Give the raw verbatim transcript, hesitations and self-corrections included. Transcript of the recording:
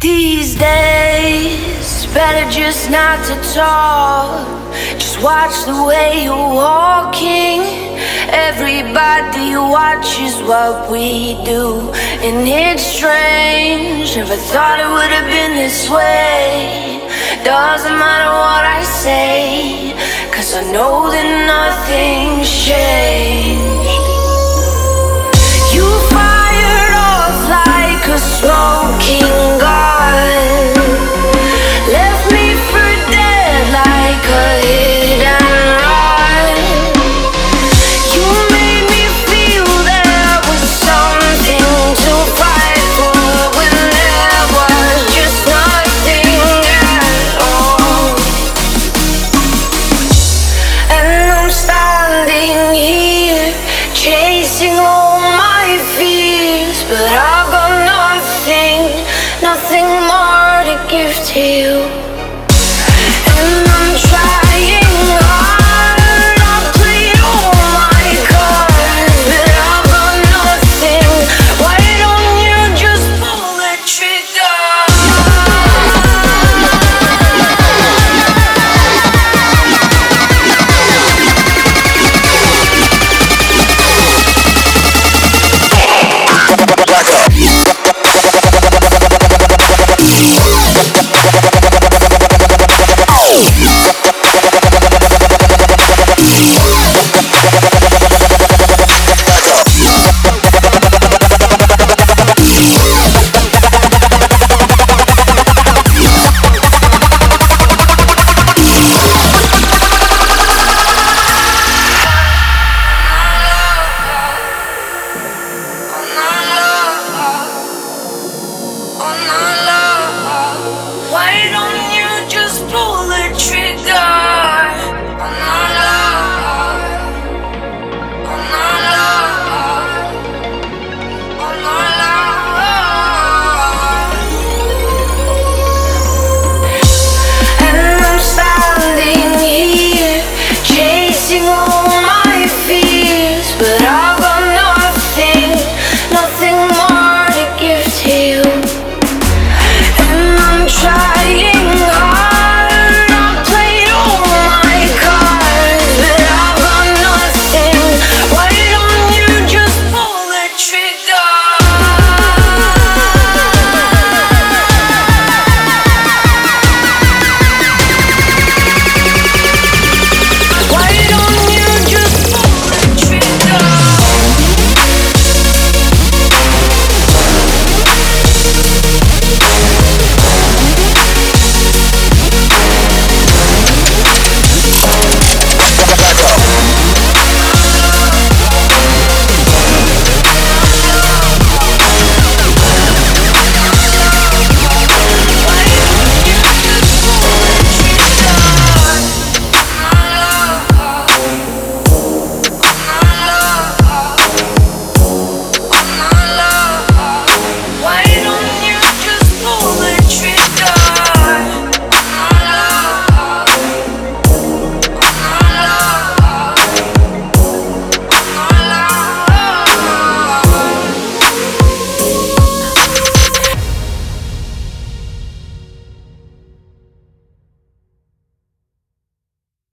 These days, better just not to talk. Just watch the way you're walking. Everybody watches what we do, and it's strange. Never thought it would have been this way. Doesn't matter what I say, 'cause I know that nothing's changed. You fired off like a smoking gun, left me for dead like a hit and run. You made me feel there was something to fight for when there was just nothing at all. And I'm standing here chasing all my fears, but I've got nothing, nothing more to give to you.